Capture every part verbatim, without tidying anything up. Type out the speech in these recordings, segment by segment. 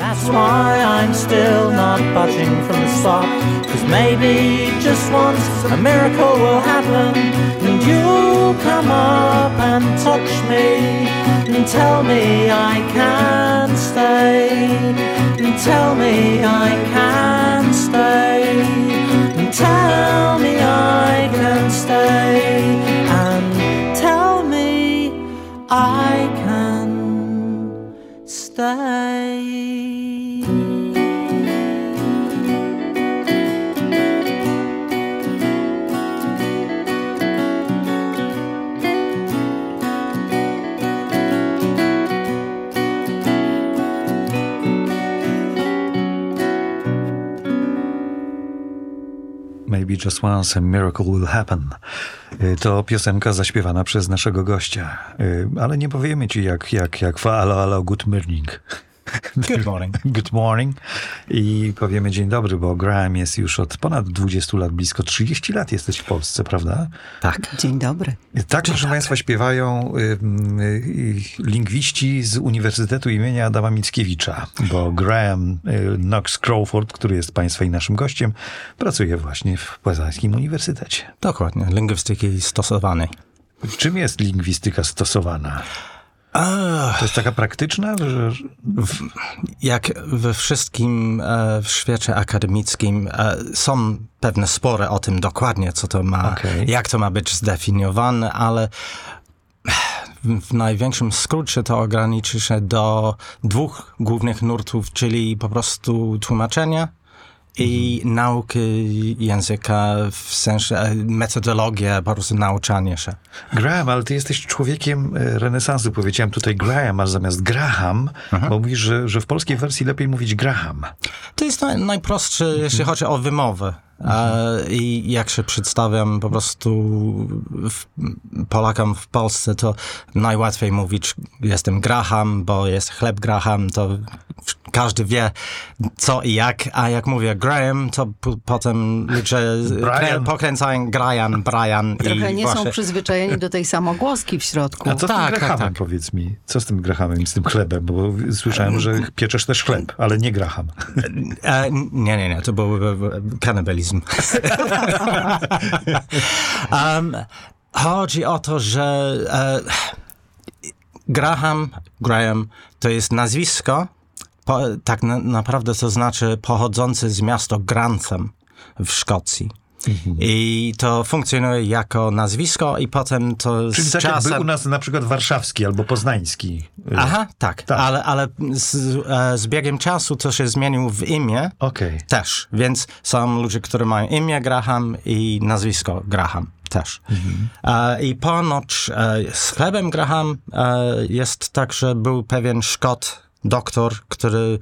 That's why I'm still not budging from the spot. Cause maybe just once a miracle will happen, and you'll come up and touch me and tell me I can stay, and tell me I can stay, and tell me I can stay, and tell me I can stay. Maybe Just Once a Miracle Will Happen. To piosenka zaśpiewana przez naszego gościa. Ale nie powiemy ci jak, jak, jak halo, halo, good morning. Good morning. Good morning. I powiemy dzień dobry, bo Graham jest już od ponad dwudziestu lat, blisko trzydziestu lat jesteś w Polsce, prawda? Tak. Dzień dobry. Tak, proszę Państwa, śpiewają y, y, lingwiści z Uniwersytetu imienia Adama Mickiewicza, bo Graham y, Knox Crawford, który jest Państwa i naszym gościem, pracuje właśnie w Poznańskim Uniwersytecie. Dokładnie, lingwistyki stosowanej. Czym jest lingwistyka stosowana? To jest taka praktyczna? Że... W, jak we wszystkim e, w świecie akademickim e, są pewne spory o tym dokładnie, co to ma, okay. jak to ma być zdefiniowane, ale w, w największym skrócie to ograniczy się do dwóch głównych nurtów, czyli po prostu tłumaczenia i mhm. nauki języka, w sensie metodologia, po prostu nauczanie się. Graham, ale ty jesteś człowiekiem renesansu. Powiedziałem tutaj Graham, a zamiast Graham, mhm. bo mówisz, że, że w polskiej wersji lepiej mówić Graham. To jest naj, najprostsze, mhm. jeśli chodzi o wymowę. Mhm. I jak się przedstawiam po prostu w, Polakom w Polsce, to najłatwiej mówić jestem Graham, bo jest chleb Graham, to każdy wie co i jak, a jak mówię Graham, to p- potem ludzie krę- pokręcają Brian, Brian. Trochę i nie właśnie... są przyzwyczajeni do tej samogłoski w środku. A co tak, z tym Grahamem, tak, tak. powiedz mi? Co z tym Grahamem i z tym chlebem? Bo słyszałem, że pieczesz też chleb, ale nie Graham. E, nie, nie, nie, to był kanibalizm. um, chodzi o to, że e, Graham, Graham to jest nazwisko, po, tak na, naprawdę to znaczy pochodzący z miasta Grantham w Szkocji. Mhm. I to funkcjonuje jako nazwisko i potem to Czyli z tak czasem... jakby u nas na przykład warszawski albo poznański. Aha, tak, tak. ale, ale z, z biegiem czasu to się zmienił w imię okay. też, więc są ludzie, którzy mają imię Graham i nazwisko Graham też. Mhm. E, I ponoć e, z chlebem Graham e, jest tak, że był pewien Szkot, doktor, który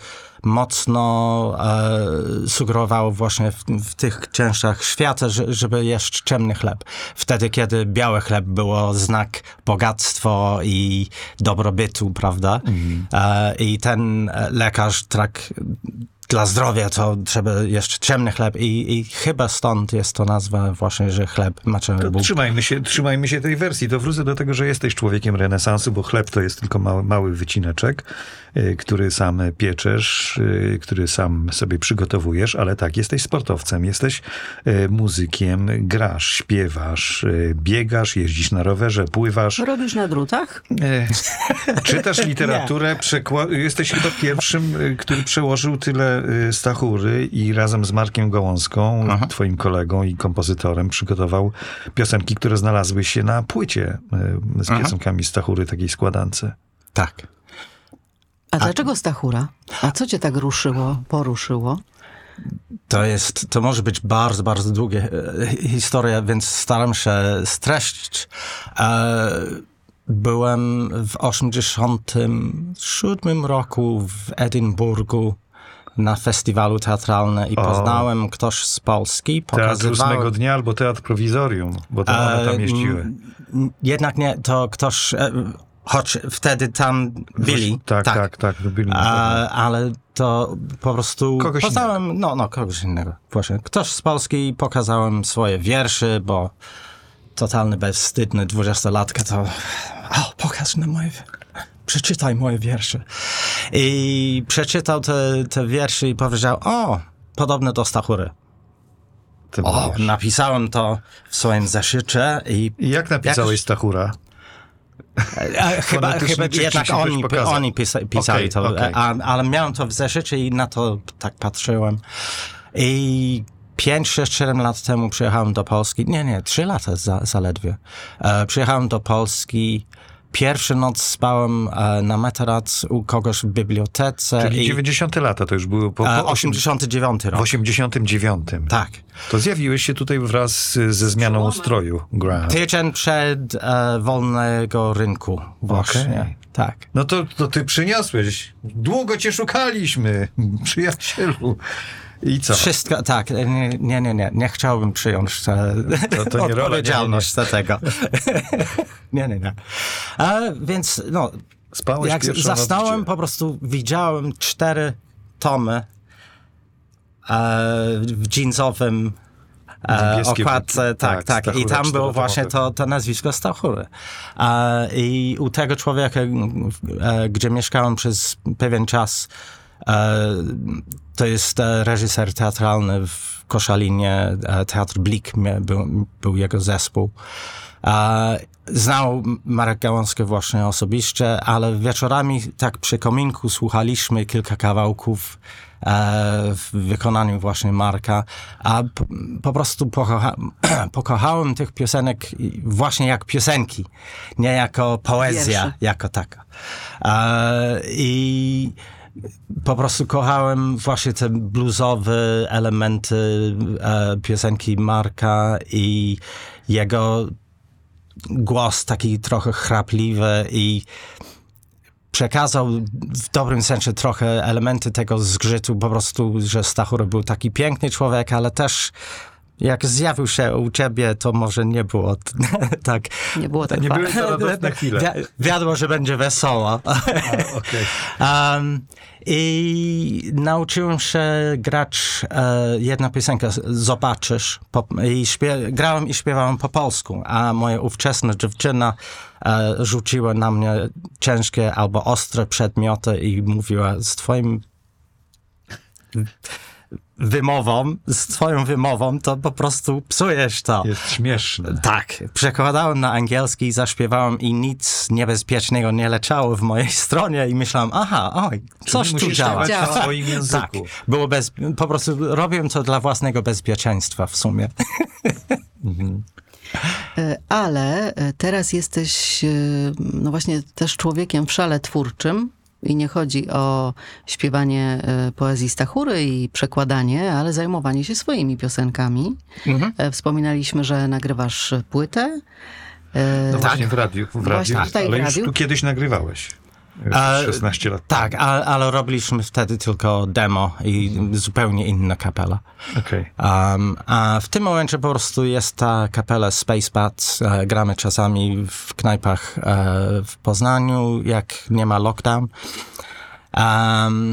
mocno e, sugerował właśnie w, w tych częściach świata, że, żeby jeść ciemny chleb. Wtedy, kiedy biały chleb było znak bogactwa i dobrobytu, prawda? Mhm. E, I ten lekarz tak dla zdrowia to trzeba jeść ciemny chleb i, i chyba stąd jest to nazwa właśnie, że chleb macie... To trzymajmy się, trzymajmy się tej wersji. To wrócę do tego, że jesteś człowiekiem renesansu, bo chleb to jest tylko mały, mały wycineczek, y, który sam pieczesz, y, który sam sobie przygotowujesz, ale tak, jesteś sportowcem, jesteś y, muzykiem, grasz, śpiewasz, y, biegasz, jeździsz na rowerze, pływasz. Robisz na drutach? Y, czytasz literaturę, przekła- jesteś chyba pierwszym, y, który przełożył tyle Stachury i razem z Markiem Gołąską, Aha. twoim kolegą i kompozytorem, przygotował piosenki, które znalazły się na płycie z Aha. piosenkami Stachury, takiej składance. Tak. A, A dlaczego Stachura? A co cię tak ruszyło, poruszyło? To jest, to może być bardzo, bardzo długa historia, więc staram się streścić. E, byłem w osiemdziesiątym siódmym roku w Edynburgu na festiwalu teatralnym i poznałem o, ktoś z Polski. Teatr ósmego dnia albo Teatr Prowizorium, bo to one tam jeździły. E, jednak nie, to ktoś, e, choć wtedy tam byli. Tak, tak, tak, tak byli. E, ale to po prostu kogoś poznałem, innego. no, no, kogoś innego. Właśnie. Ktoś z Polski, pokazałem swoje wiersze, bo totalny bezwstydny dwudziestolatka to o, pokaż na moje przeczytaj moje wiersze. I przeczytał te, te wiersze i powiedział, o, podobne do Stachury. Ty O, mówisz. napisałem to w swoim zeszycie i... I jak napisałeś jakoś- Stachura? A, chyba, Fonetycznie chyba czy jednak ci ktoś oni, pokazał? oni pisa, pisali Okej, to, okej. A, ale miałem to w zeszycie i na to tak patrzyłem. I pięć, sześć, siedem lat temu przyjechałem do Polski. Nie, nie, trzy lata za, zaledwie. E, przyjechałem do Polski. Pierwszy noc spałem e, na materac u kogoś w bibliotece. Czyli i, dziewięćdziesiąte lata, to już było po, e, po osiemdziesiąty dziewiąty w rok. osiemdziesiątym dziewiątym. Tak. To zjawiłeś się tutaj wraz z- ze zmianą ustroju, Graham. Tydzień przed e, wolnego rynku. Właśnie. Okej. Tak. No to, to ty przyniosłeś. Długo cię szukaliśmy, przyjacielu. I co? Wszystko, tak, nie, nie, nie, nie, nie chciałbym przyjąć e, To- to nie rola, odpowiedzialność za tego. nie, nie, nie. A, więc, no, Spałeś jak pierwszą zasnąłem, noc po prostu widziałem cztery tomy e, w jeansowym e, Niebieskie okładce, buty. tak, Tak, tak. I Stachura tam było czterotomowy. właśnie to, to nazwisko Stachury. E, I u tego człowieka, e, gdzie mieszkałem przez pewien czas, e, to jest e, reżyser teatralny w Koszalinie, e, Teatr Blik mia- był, był jego zespół. E, znał Marek Gałązkę właśnie osobiście, ale wieczorami tak przy kominku słuchaliśmy kilka kawałków e, w wykonaniu właśnie Marka, a po, po prostu pokocha, pokochałem tych piosenek właśnie jak piosenki, nie jako poezja, Wiersze. jako taka. E, I po prostu kochałem właśnie te bluesowe elementy e, piosenki Marka i jego głos taki trochę chrapliwy i przekazał w dobrym sensie trochę elementy tego zgrzytu, po prostu, że Stachura był taki piękny człowiek, ale też jak zjawił się u ciebie, to może nie było t- tak. Nie było tak Nie fa- były to radosne chwile. Wi- wiadomo, że będzie wesoło. Okej. Um, I nauczyłem się grać e, jedna piosenka, Zobaczysz. Po, i śpie, grałem i śpiewałem po polsku, a moja ówczesna dziewczyna e, rzuciła na mnie ciężkie albo ostre przedmioty i mówiła z twoim wymową, z twoją wymową, to po prostu psujesz to. Jest śmieszne. Tak, przekładałem na angielski i zaśpiewałem i nic niebezpiecznego nie leciało w mojej stronie i myślałem, aha, oj, coś tu musisz działa. śpiewać Działa. w swoim języku. Tak, było bez, po prostu robiłem to dla własnego bezpieczeństwa w sumie. E, Ale e, teraz jesteś, e, no właśnie, też człowiekiem w szale twórczym i nie chodzi o śpiewanie e, poezji Stachury i przekładanie, ale zajmowanie się swoimi piosenkami. Mhm. E, Wspominaliśmy, że nagrywasz płytę. E, No właśnie w radiu, w radiu Właśnie tutaj w ale już radiu. tu kiedyś nagrywałeś. A, szesnaście lat Tak, ale, ale robiliśmy wtedy tylko demo i zupełnie inna kapela. Okej. Um, a w tym momencie po prostu jest ta kapela Space Bats. E, gramy czasami w knajpach e, w Poznaniu, jak nie ma lockdown. Um,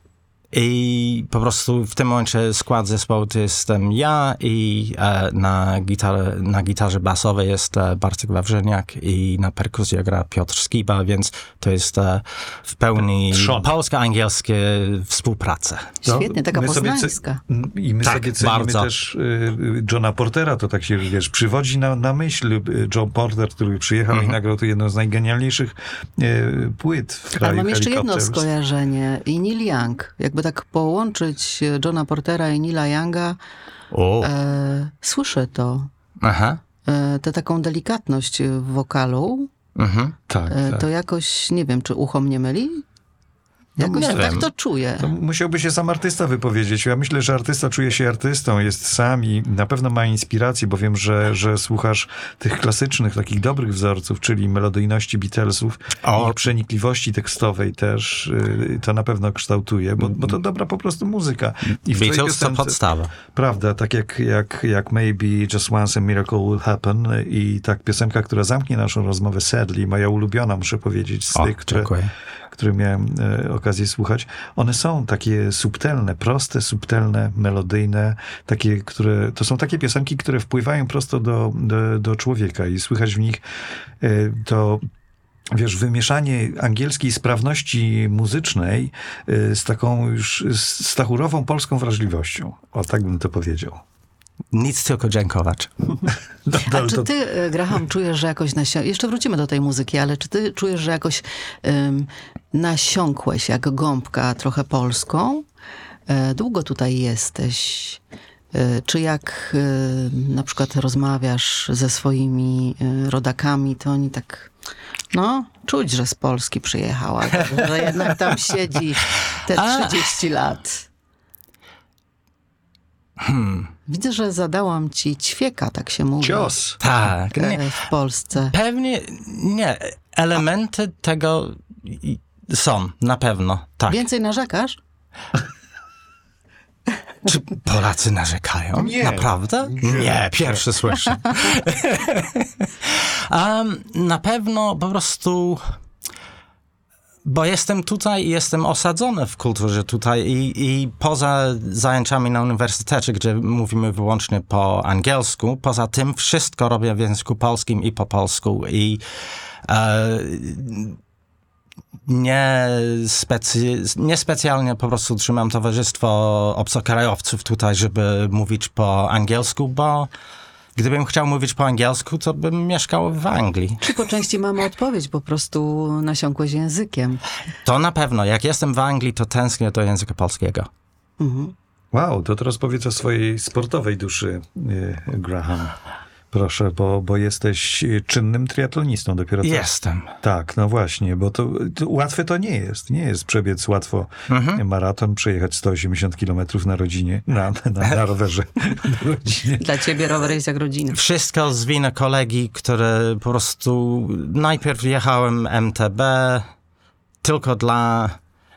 I po prostu w tym momencie skład zespołu to jestem ja i e, na, gitarze, na gitarze basowej jest e, Bartek Wawrzyniak i na perkusji gra Piotr Skiba, więc to jest e, w pełni Trzon. polsko-angielskie współpraca. Świetnie, taka My sobie ce- poznańska. I my Tak, sobie cenimy bardzo. też y, Johna Portera, to tak się, wiesz, przywodzi na, na myśl y, John Porter, który przyjechał Mhm. i nagrał tu jedną z najgenialniejszych y, płyt w kraju. Ale mam jeszcze jedno Helicopters. skojarzenie. I Neil Young. Jakby tak połączyć Johna Portera i Neila Younga, O. e, słyszę to. Aha. E, tę taką delikatność w wokalu. Mhm. Tak, E, tak. to jakoś, nie wiem, czy ucho mnie myli? Jakoś nie tak wiem. to czuję. To musiałby się sam artysta wypowiedzieć. Ja myślę, że artysta czuje się artystą, jest sam i na pewno ma inspirację, bo wiem, że, że słuchasz tych klasycznych, takich dobrych wzorców, czyli melodyjności Beatlesów, O. ich przenikliwości tekstowej też. y, To na pewno kształtuje, bo, bo to dobra po prostu muzyka. I w twojej Beatles to piosence- podstawa. Prawda, tak jak, jak, jak Maybe Just Once a Miracle Will Happen i tak piosenka, która zamknie naszą rozmowę, Sadly, moja ulubiona, muszę powiedzieć, z O, tych, które, dziękuję. które miałem e, okazję słuchać. One są takie subtelne, proste, subtelne, melodyjne, takie, które, to są takie piosenki, które wpływają prosto do, do, do człowieka i słychać w nich e, to wiesz, wymieszanie angielskiej sprawności muzycznej y, z taką już stachurową polską wrażliwością. O, tak bym to powiedział. Nic, tylko dziękować. No, A to, czy to, ty, Graham, czujesz, że jakoś nasi... Jeszcze wrócimy do tej muzyki, ale czy ty czujesz, że jakoś um, nasiąkłeś jak gąbka trochę polską? E, długo tutaj jesteś? E, czy jak e, na przykład rozmawiasz ze swoimi e, rodakami, to oni tak... No, czuć, że z Polski przyjechała, że jednak tam siedzi te trzydzieści lat. Hmm. Widzę, że zadałam ci ćwieka, tak się mówi. cios. Tak. Nie, e, W Polsce. pewnie nie. Elementy tego i- są, na pewno. Tak. Więcej narzekasz? Czy Polacy narzekają? Nie. Naprawdę? Nie, pierwszy słyszę. um, na pewno po prostu... Bo jestem tutaj i jestem osadzony w kulturze tutaj i, i poza zajęciami na uniwersytecie, gdzie mówimy wyłącznie po angielsku, poza tym wszystko robię w języku polskim i po polsku i e, nie, specy, nie specjalnie po prostu trzymam towarzystwo obcokrajowców tutaj, żeby mówić po angielsku, bo gdybym chciał mówić po angielsku, to bym mieszkał w Anglii. Czy po części mamy odpowiedź, po prostu nasiąkłeś językiem? To na pewno. Jak jestem w Anglii, to tęsknię do języka polskiego. Mhm. Wow, to teraz powiedz o swojej sportowej duszy, y, Graham. Proszę, bo, bo jesteś czynnym triatlonistą dopiero co. Jestem. Tak, no właśnie, bo to, to łatwe to nie jest. Nie jest przebiec łatwo Mhm. maraton, przejechać sto osiemdziesiąt kilometrów na rodzinie, na, na, na rowerze na rodzinie. Dla ciebie rower jest jak rodzina. Wszystko z winy kolegi, który po prostu... Najpierw jechałem M T B tylko dla...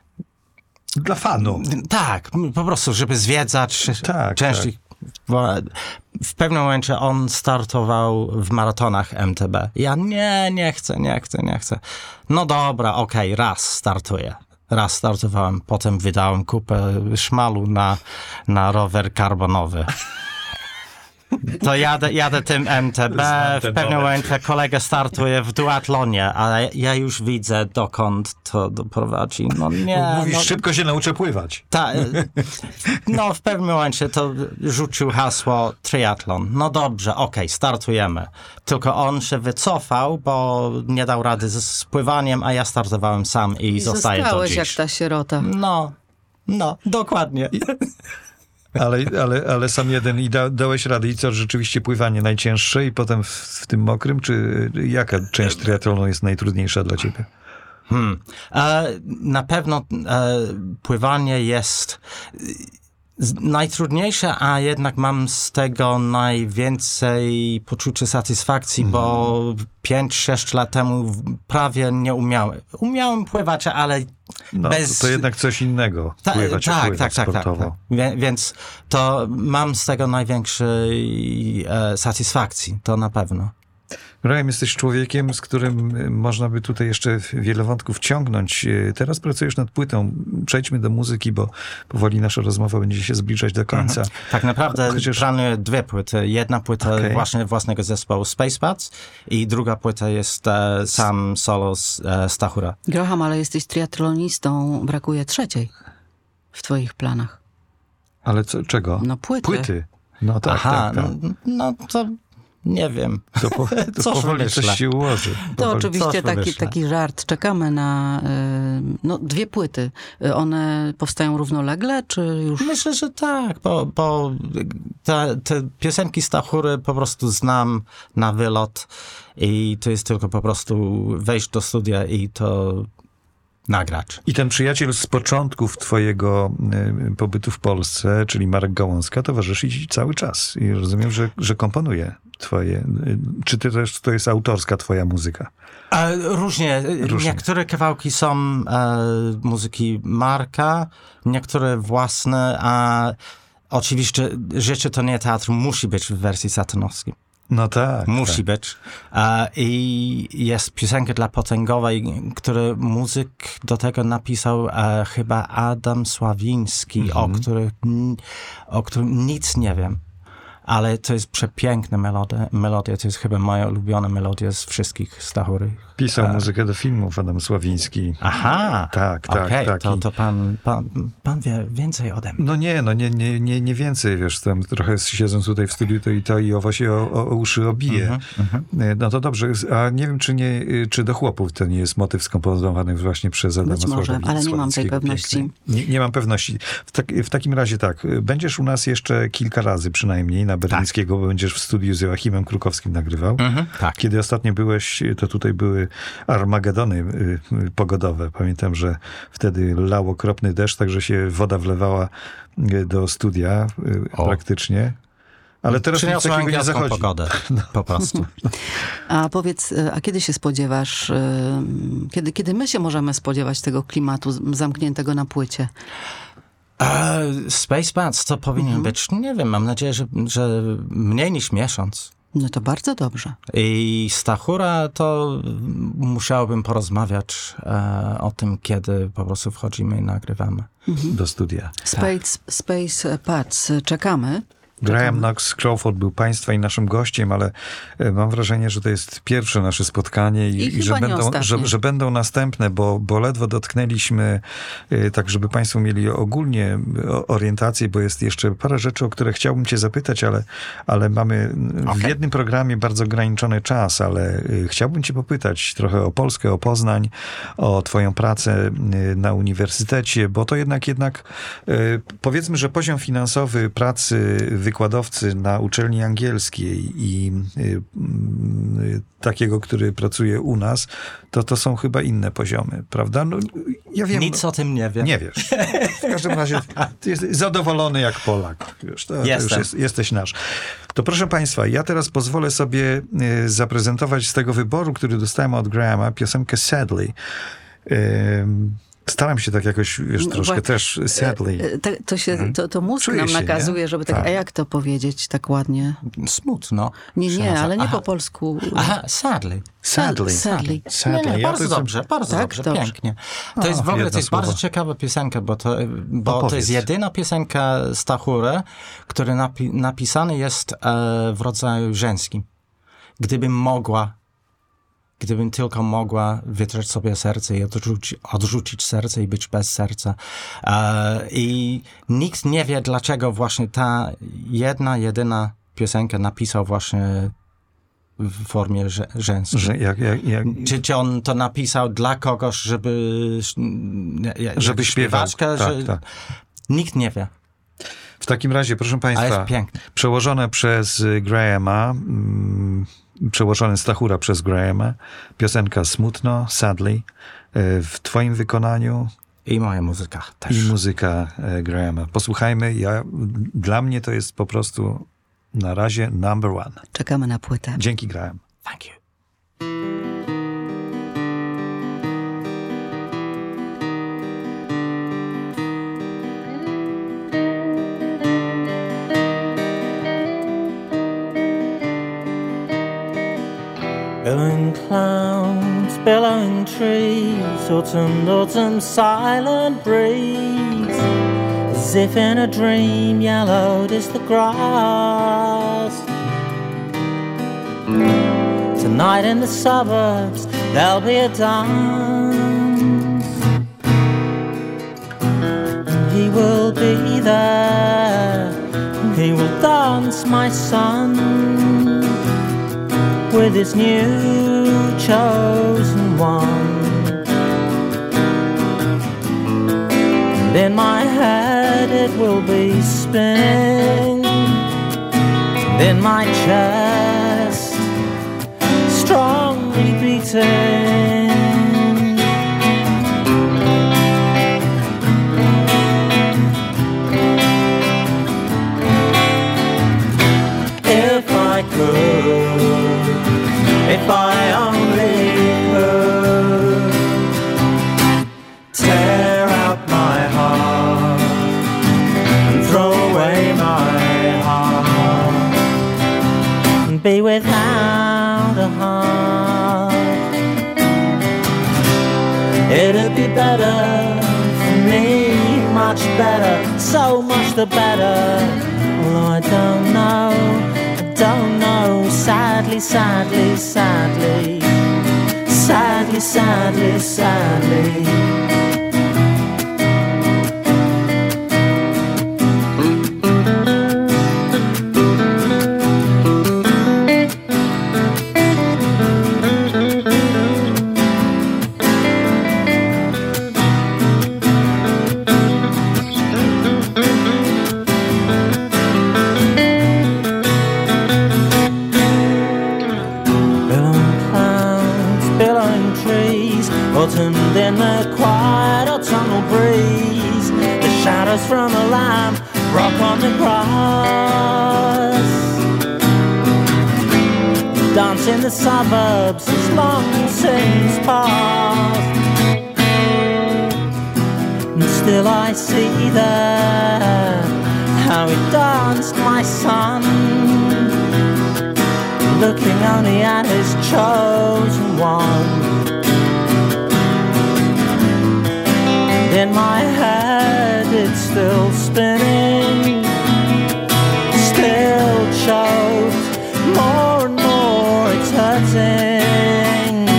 Dla fanu. Tak, po prostu, żeby zwiedzać Tak, części... Bo w pewnym momencie on startował w maratonach M T B. Ja nie, nie chcę, nie chcę, nie chcę. No dobra, okej, okay, raz startuję. Raz startowałem, potem wydałem kupę szmalu na, na rower karbonowy. To jadę, jadę tym M T B, w pewnym momencie kolega startuje w duatlonie, ale ja już widzę, dokąd to doprowadzi. No nie. Mówisz, no, szybko się nauczę pływać. Ta, no w pewnym momencie to rzucił hasło triatlon. No dobrze, okej, okay, startujemy. Tylko on się wycofał, bo nie dał rady z, z pływaniem, a ja startowałem sam i, I zostaję do zostałeś dziś. jak ta sierota. No, no, dokładnie. Ale, ale, ale sam jeden i da, dałeś radę. I co, rzeczywiście pływanie najcięższe i potem w, w tym mokrym? Czy jaka część triatlonu jest najtrudniejsza dla ciebie? Hmm. E, na pewno e, pływanie jest najtrudniejsze, a jednak mam z tego najwięcej poczucia satysfakcji, mm. bo pięć sześć lat temu prawie nie umiałem. Umiałem pływać, ale no, bez... to jednak coś innego. Ta, pływać, tak, pływać tak, tak, sportowo. tak, tak. Wie, więc to mam z tego największej e, satysfakcji, to na pewno. Graham, jesteś człowiekiem, z którym można by tutaj jeszcze wiele wątków ciągnąć. Teraz pracujesz nad płytą. Przejdźmy do muzyki, bo powoli nasza rozmowa będzie się zbliżać do końca. Mhm. Tak naprawdę Chociaż... planuję dwie płyty. Jedna płyta okay. właśnie własnego zespołu Spacepads i druga płyta jest e, sam solo z e, Stachura. Graham, ale jesteś triatlonistą, brakuje trzeciej w twoich planach. Ale co, czego? No płyty. Płyty. No tak, Aha, tak, tak. No, no to nie wiem. To, po, to Coś powoli wymyślę. coś się ułoży. To Powoli. oczywiście taki, wymyślę. taki żart. Czekamy na y, no, dwie płyty. Y, One powstają równolegle, czy już... Myślę, że tak, bo, bo te, te piosenki Stachury po prostu znam na wylot i to jest tylko po prostu wejść do studia i to nagrać. I ten przyjaciel z początków twojego y, pobytu w Polsce, czyli Marek Gałązka, towarzyszy ci cały czas. I rozumiem, że, że komponuje twoje... Y, czy ty też, to jest autorska twoja muzyka? A, różnie. Różnie. Niektóre kawałki są e, muzyki Marka, niektóre własne, a oczywiście Życie to nie teatr musi być w wersji satanowskiej. No tak. Musi tak. być. E, I jest piosenka dla Potęgowej, który muzyk do tego napisał e, chyba Adam Sławiński, Mhm. o, który, o którym nic nie wiem. ale to jest przepiękna melodia, melodia. To jest chyba moja ulubiona melodia z wszystkich Stachury. Pisał e... muzykę do filmów Adam Sławiński. Aha! Tak, tak, okay, tak. To, to pan, pan, pan wie więcej ode mnie. No nie, no nie, nie, nie, nie więcej, wiesz, tam trochę siedząc tutaj w studiu, to i to i owo się o, o, o uszy obije. Mm-hmm, mm-hmm. No to dobrze, a nie wiem, czy, nie, czy do chłopów to nie jest motyw skomponowany właśnie przez Adama Być może, ale nie mam tej pewności. Nie, nie mam pewności. W, tak, w takim razie tak, będziesz u nas jeszcze kilka razy przynajmniej na Berlińskiego, tak. Bo będziesz w studiu z Joachimem Krukowskim nagrywał. Mm-hmm, tak. Kiedy ostatnio byłeś, to tutaj były armagedony y, y, pogodowe. Pamiętam, że wtedy lał okropny deszcz, także się woda wlewała do studia y, praktycznie. Ale teraz nic takiego nie zachodzi. Pogodę, no. Po prostu. A powiedz, a kiedy się spodziewasz, kiedy, kiedy my się możemy spodziewać tego klimatu zamkniętego na płycie? Uh, Space Bats to powinien mhm. być, nie wiem, mam nadzieję, że, że mniej niż miesiąc. No to bardzo dobrze. I Stachura to musiałbym porozmawiać e, o tym, kiedy po prostu wchodzimy i nagrywamy. Mhm. Do studia. Space, tak. Space Bats, czekamy. Graham Knox Crawford był państwa i naszym gościem, ale mam wrażenie, że to jest pierwsze nasze spotkanie i, I, i że, będą, że, że będą następne, bo, bo ledwo dotknęliśmy, tak żeby państwo mieli ogólnie orientację, bo jest jeszcze parę rzeczy, o które chciałbym cię zapytać, ale, ale mamy okay. w jednym programie bardzo ograniczony czas, ale chciałbym cię popytać trochę o Polskę, o Poznań, o twoją pracę na uniwersytecie, bo to jednak, jednak powiedzmy, że poziom finansowy pracy wykładowcy na uczelni angielskiej i y, y, takiego, który pracuje u nas, to to są chyba inne poziomy, prawda? No, ja wiem, Nic no, o tym nie wiem. Nie wiesz. W każdym razie ty jesteś zadowolony jak Polak. Wiesz, to, to już jest, jesteś nasz. To proszę państwa, ja teraz pozwolę sobie y, zaprezentować z tego wyboru, który dostałem od Grahama, piosenkę Sadly. Y, Staram się tak jakoś, wiesz, no, troszkę bo, też sadly. To, to, się, to, to mózg Czuję nam się, nakazuje, nie? żeby tak, tak, a jak to powiedzieć tak ładnie? Smutno. Nie, nie, Aha. ale nie Aha. po polsku. Aha, sadly. Sadly. Sadly. Sadly. Nie, nie, Ja bardzo to dobrze, bardzo tak? dobrze, Dobrze. pięknie. To O, jest w ogóle to jest słowo. bardzo ciekawa piosenka, bo to, bo No, to jest jedyna piosenka Stachury, która napi- napisany jest e, w rodzaju żeńskim. Gdybym mogła, gdybym tylko mogła wytrzeć sobie serce i odrzuci, odrzucić serce i być bez serca. E, I nikt nie wie, dlaczego właśnie ta jedna, jedyna piosenka napisał właśnie w formie że, żeńskiej. Że jak, jak, jak... Czy, czy on to napisał dla kogoś, żeby... Żeby śpiewał. Tak, że... tak. Nikt nie wie. W takim razie, proszę państwa, przełożone przez Grahama, mm, przełożone Stachura przez Grahama, piosenka Smutno, Sadly, w twoim wykonaniu. I moja muzyka też. I muzyka Grahama. Posłuchajmy, ja, dla mnie to jest po prostu na razie number one. Czekamy na płytę. Dzięki, Graham. Thank you. Billowing clouds, billowing trees, autumn, autumn, silent breeze. As if in a dream, yellowed is the grass. Tonight in the suburbs, there'll be a dance. He will be there, he will dance, my son, with his new chosen one. And in my head it will be spinning, and in my chest strongly beating. If I could, if I only could tear out my heart and throw away my heart and be without a heart, it'd be better for me, much better, so much the better. although I don't know, I don't know. Sadly, sadly, sadly, sadly, sadly, sadly. Autumn in the quiet autumnal breeze, the shadows from a lamp rock on the grass. Dance in the suburbs has long since passed, and still I see there how he danced, my son, looking only at his chosen one. In my head it's still spinning, still choked, more and more it's hurting.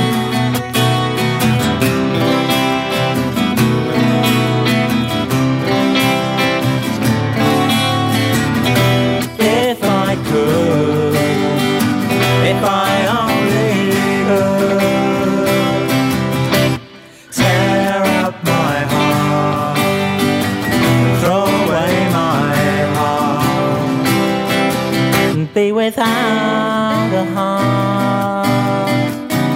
If I could, if I only could, tear up my be without a heart.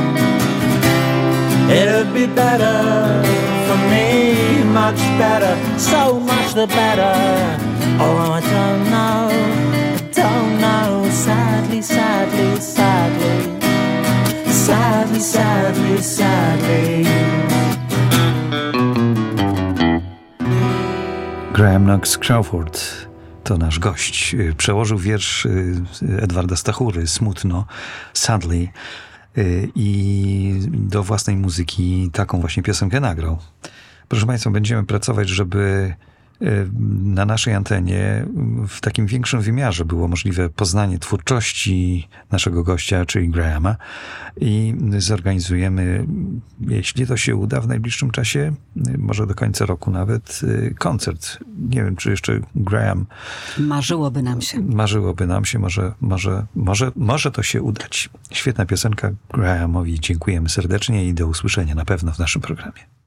It'd be better for me, much better, so much the better. Oh, I don't know, I don't know. Sadly, sadly, sadly, sadly, sadly, sadly. Graham Knox Crawford to nasz gość. Przełożył wiersz Edwarda Stachury, Smutno, Sadly, i do własnej muzyki taką właśnie piosenkę nagrał. Proszę Państwa, będziemy pracować, żeby na naszej antenie w takim większym wymiarze było możliwe poznanie twórczości naszego gościa, czyli Grahama, i zorganizujemy, jeśli to się uda w najbliższym czasie, może do końca roku nawet, koncert. Nie wiem, czy jeszcze Graham... Marzyłoby nam się. Marzyłoby nam się, może, może, może, może to się udać. Świetna piosenka. Grahamowi dziękujemy serdecznie i do usłyszenia na pewno w naszym programie.